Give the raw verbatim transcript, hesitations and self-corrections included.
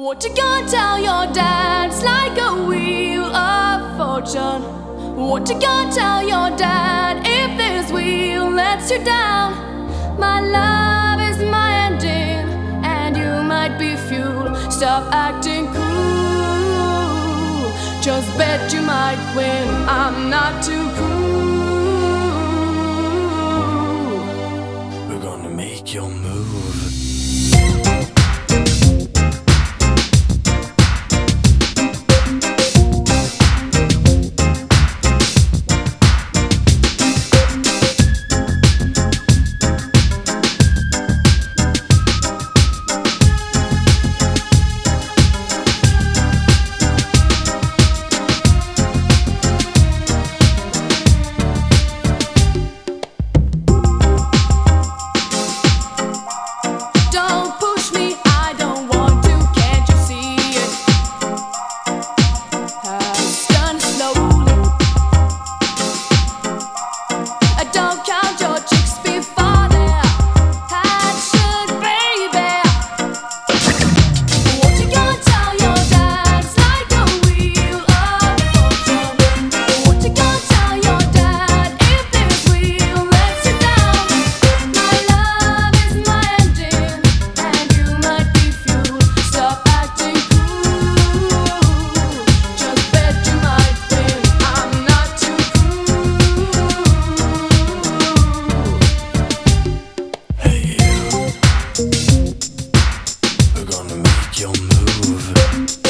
What you gonna tell your dad? It's like a wheel of fortune. What you gonna tell your dad if this wheel lets you down? My love is my ending, and you might be fuel. Stop acting cool. Just bet you might win. I'm not too cool. We're gonna make your move. We're gonna make your move.